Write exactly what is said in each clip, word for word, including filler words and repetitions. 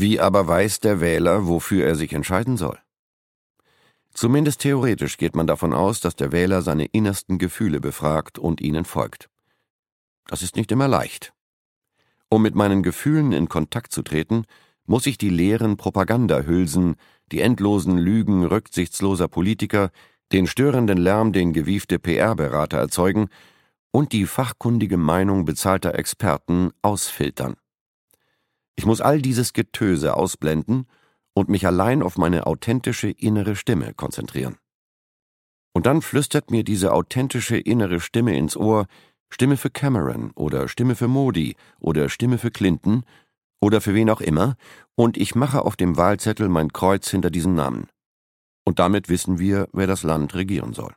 Wie aber weiß der Wähler, wofür er sich entscheiden soll? Zumindest theoretisch geht man davon aus, dass der Wähler seine innersten Gefühle befragt und ihnen folgt. Das ist nicht immer leicht. Um mit meinen Gefühlen in Kontakt zu treten, muss ich die leeren Propagandahülsen, die endlosen Lügen rücksichtsloser Politiker, den störenden Lärm, den gewiefte P R-Berater erzeugen, und die fachkundige Meinung bezahlter Experten ausfiltern. Ich muss all dieses Getöse ausblenden und mich allein auf meine authentische innere Stimme konzentrieren. Und dann flüstert mir diese authentische innere Stimme ins Ohr, Stimme für Cameron oder Stimme für Modi oder Stimme für Clinton oder für wen auch immer, und ich mache auf dem Wahlzettel mein Kreuz hinter diesen Namen. Und damit wissen wir, wer das Land regieren soll.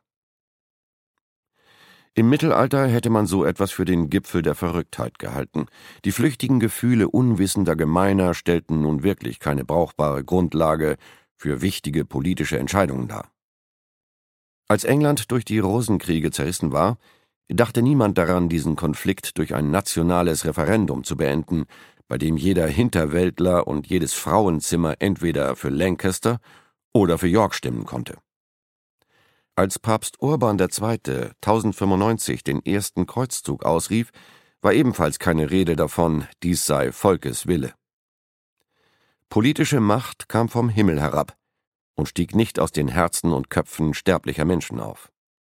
Im Mittelalter hätte man so etwas für den Gipfel der Verrücktheit gehalten. Die flüchtigen Gefühle unwissender Gemeiner stellten nun wirklich keine brauchbare Grundlage für wichtige politische Entscheidungen dar. Als England durch die Rosenkriege zerrissen war, dachte niemand daran, diesen Konflikt durch ein nationales Referendum zu beenden, bei dem jeder Hinterwäldler und jedes Frauenzimmer entweder für Lancaster oder für York stimmen konnte. Als Papst Urban der Zweite tausendfünfundneunzig den ersten Kreuzzug ausrief, war ebenfalls keine Rede davon, dies sei Volkes Wille. Politische Macht kam vom Himmel herab und stieg nicht aus den Herzen und Köpfen sterblicher Menschen auf.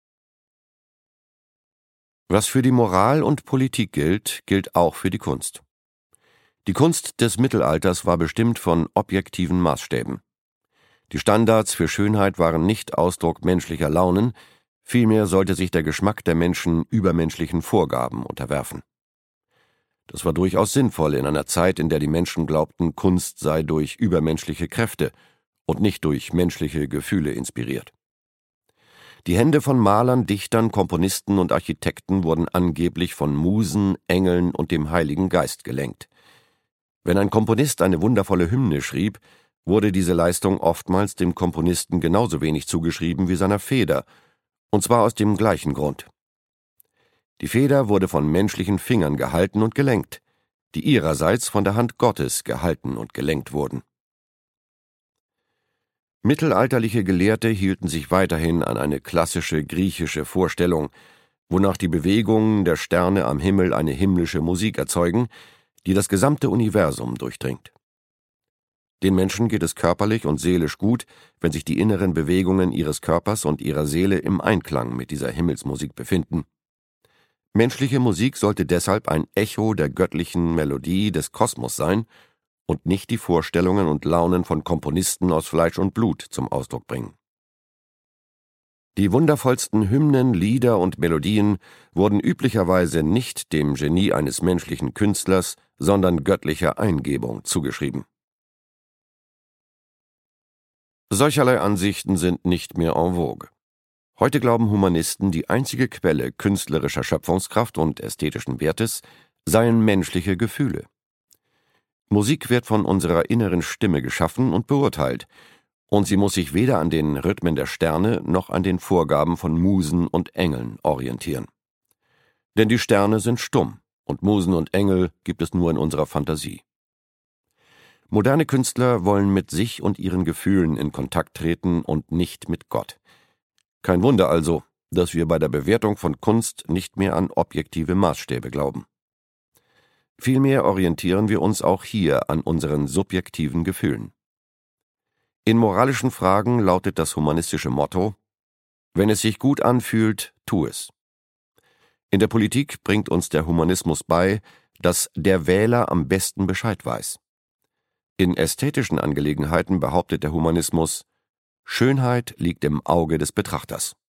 Was für die Moral und Politik gilt, gilt auch für die Kunst. Die Kunst des Mittelalters war bestimmt von objektiven Maßstäben. Die Standards für Schönheit waren nicht Ausdruck menschlicher Launen, vielmehr sollte sich der Geschmack der Menschen übermenschlichen Vorgaben unterwerfen. Das war durchaus sinnvoll in einer Zeit, in der die Menschen glaubten, Kunst sei durch übermenschliche Kräfte und nicht durch menschliche Gefühle inspiriert. Die Hände von Malern, Dichtern, Komponisten und Architekten wurden angeblich von Musen, Engeln und dem Heiligen Geist gelenkt. Wenn ein Komponist eine wundervolle Hymne schrieb, wurde diese Leistung oftmals dem Komponisten genauso wenig zugeschrieben wie seiner Feder, und zwar aus dem gleichen Grund. Die Feder wurde von menschlichen Fingern gehalten und gelenkt, die ihrerseits von der Hand Gottes gehalten und gelenkt wurden. Mittelalterliche Gelehrte hielten sich weiterhin an eine klassische griechische Vorstellung, wonach die Bewegungen der Sterne am Himmel eine himmlische Musik erzeugen, die das gesamte Universum durchdringt. Den Menschen geht es körperlich und seelisch gut, wenn sich die inneren Bewegungen ihres Körpers und ihrer Seele im Einklang mit dieser Himmelsmusik befinden. Menschliche Musik sollte deshalb ein Echo der göttlichen Melodie des Kosmos sein und nicht die Vorstellungen und Launen von Komponisten aus Fleisch und Blut zum Ausdruck bringen. Die wundervollsten Hymnen, Lieder und Melodien wurden üblicherweise nicht dem Genie eines menschlichen Künstlers, sondern göttlicher Eingebung zugeschrieben. Solcherlei Ansichten sind nicht mehr en vogue. Heute glauben Humanisten, die einzige Quelle künstlerischer Schöpfungskraft und ästhetischen Wertes seien menschliche Gefühle. Musik wird von unserer inneren Stimme geschaffen und beurteilt, und sie muss sich weder an den Rhythmen der Sterne noch an den Vorgaben von Musen und Engeln orientieren. Denn die Sterne sind stumm, und Musen und Engel gibt es nur in unserer Fantasie. Moderne Künstler wollen mit sich und ihren Gefühlen in Kontakt treten und nicht mit Gott. Kein Wunder also, dass wir bei der Bewertung von Kunst nicht mehr an objektive Maßstäbe glauben. Vielmehr orientieren wir uns auch hier an unseren subjektiven Gefühlen. In moralischen Fragen lautet das humanistische Motto: Wenn es sich gut anfühlt, tu es. In der Politik bringt uns der Humanismus bei, dass der Wähler am besten Bescheid weiß. In ästhetischen Angelegenheiten behauptet der Humanismus: Schönheit liegt im Auge des Betrachters.